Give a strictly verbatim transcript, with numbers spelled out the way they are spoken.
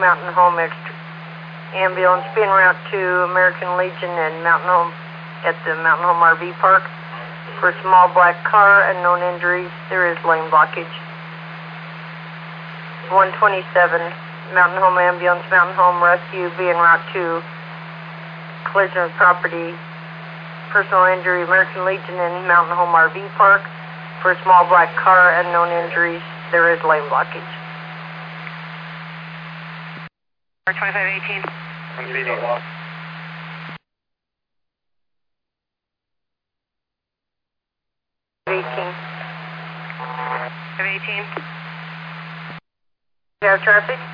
Mountain Home Extra ambulance being route to American Legion and Mountain Home at the Mountain Home R V Park. For small black car, unknown injuries, there is lane blockage. one twenty-seven, Mountain Home Ambulance, Mountain Home Rescue being route to collision of property, personal injury, American Legion and Mountain Home R V Park. For small black car, unknown injuries, there is lane blockage. twenty-five eighteen. eighteen. eighteen. You have traffic?